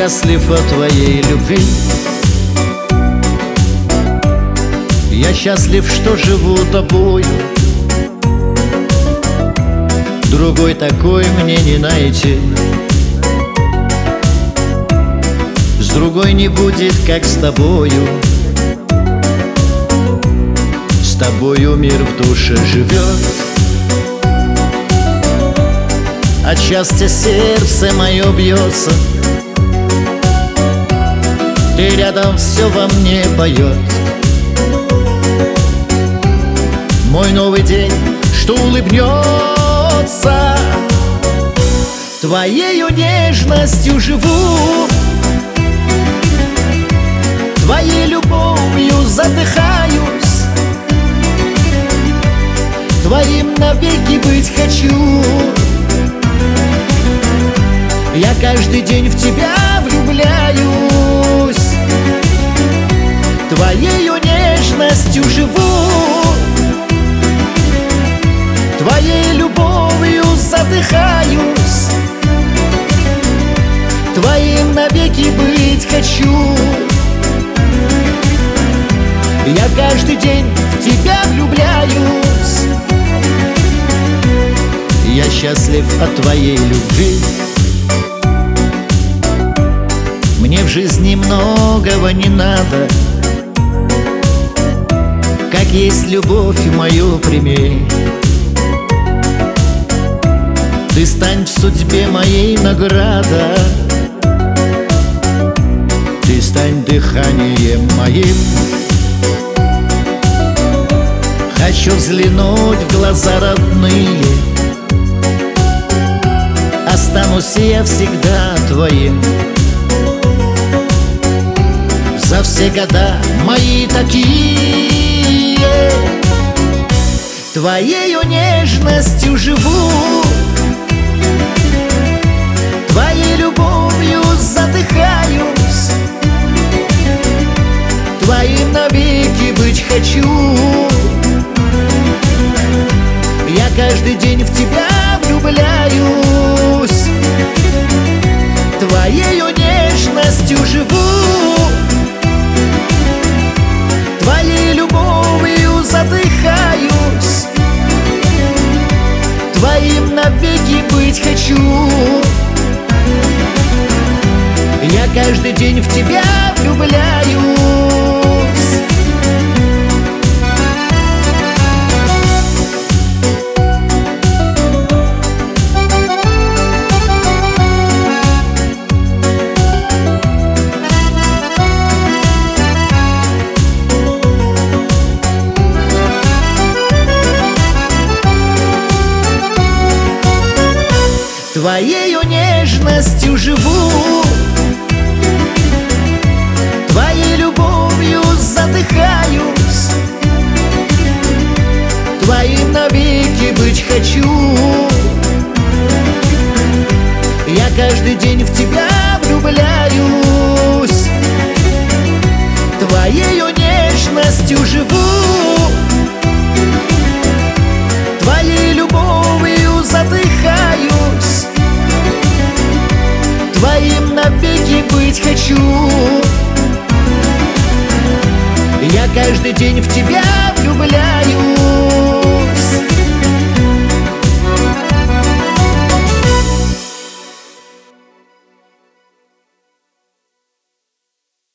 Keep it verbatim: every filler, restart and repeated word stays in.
счастлив от твоей любви. Я счастлив, что живу тобою. Другой такой мне не найти. С другой не будет, как с тобою. С тобою мир в душе живет. От счастья сердце мое бьется. Ты рядом, все во мне поет. Мой новый день, что улыбнется. Твоею нежностью живу, твоей любовью задыхаюсь, твоим навеки быть хочу. Я каждый день в тебя влюбляюсь, твоею нежностью живу, твоей любовью задыхаюсь, твоим навеки быть хочу. Я каждый день в тебя влюбляюсь. Я счастлив от твоей любви. Мне в жизни многого не надо, как есть любовь мою прими. Ты стань в судьбе моей награда, ты стань дыханием моим. Хочу взглянуть в глаза родные, останусь я всегда твоим. За все года мои такие, твоею нежностью живу, твоей любовью задыхаюсь, твоим навеки быть хочу. Я каждый день в тебя влюбляюсь, твоею нежностью живу, твоей любовью задыхаюсь, твоим навеки быть хочу. Я каждый день в тебя влюбляюсь. Твоею нежностью живу, твоей любовью задыхаюсь, твоим навеки быть хочу. Я каждый день в тебя влюбляюсь, твоею нежностью живу, твоей любовью задыхаюсь, твоим навеки быть хочу. Я каждый день в тебя влюбляюсь.